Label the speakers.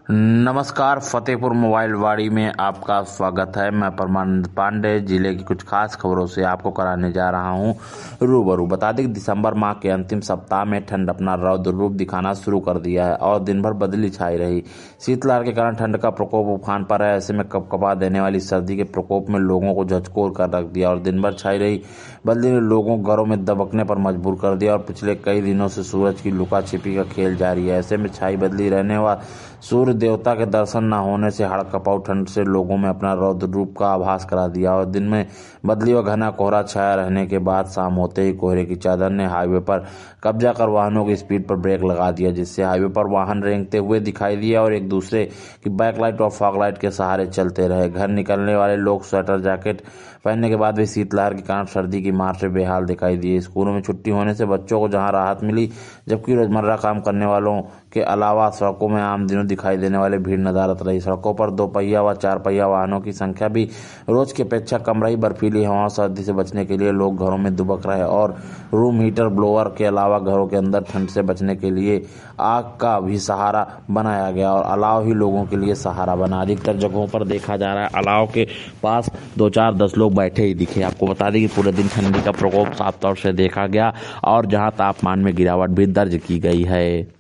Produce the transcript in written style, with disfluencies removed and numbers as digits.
Speaker 1: नमस्कार, फतेहपुर मोबाइल वाड़ी में आपका स्वागत है। मैं परमानंद पांडे जिले की कुछ खास खबरों से आपको कराने जा रहा हूं रूबरू। बता दें कि दिसंबर माह के अंतिम सप्ताह में ठंड अपना रौद्र रूप दिखाना शुरू कर दिया है और दिन भर बदली छाई रही। शीतलहर के कारण ठंड का प्रकोप उफान पर है। ऐसे में कपकपा देने वाली सर्दी के प्रकोप में लोगों को झकझोर कर रख दिया और दिन भर छाई रही बदली ने लोगों को घरों में दबकने पर मजबूर कर दिया और पिछले कई दिनों से सूरज की लुका छिपी का खेल जारी है। ऐसे में छाई बदली रहने व सूर्य देवता के दर्शन न होने से हड़कंपाऊ ठंड से लोगों में अपना रौद्र रूप का आभास करा दिया और दिन में बदली व घना कोहरा छाया रहने के बाद शाम होते ही कोहरे की चादर ने हाईवे पर कब्जा कर वाहनों की स्पीड पर ब्रेक लगा दिया, जिससे हाईवे पर वाहन रेंगते हुए दिखाई दिए और एक दूसरे की बैकलाइट और फॉगलाइट के सहारे चलते रहे। घर निकलने वाले लोग स्वेटर जैकेट पहनने के बाद भी शीतलहर के कारण सर्दी की मार से बेहाल दिखाई दिए। स्कूलों में छुट्टी होने से बच्चों को जहां राहत मिली, जबकि रोजमर्रा काम करने वालों के अलावा सड़कों में आम दिनों दिखाई देने वाले भीड़ नदारत रही। सड़कों पर 2 पहिया व 4 पहिया वाहनों की संख्या भी रोज की अपेक्षा कम रही। बर्फीली हवाओं सर्दी से बचने के लिए लोग घरों में दुबक रहे और रूम हीटर ब्लोअर के अलावा घरों के अंदर ठंड से बचने के लिए आग का भी सहारा बनाया गया और अलाव ही लोगों के लिए सहारा बना। अधिकतर जगहों पर देखा जा रहा है अलाव के पास 2, 4, 10 लोग बैठे ही दिखे। आपको बता दें कि पूरे दिन ठंडी का प्रकोप साफ तौर से देखा गया और जहां तापमान में गिरावट भी दर्ज की गई है।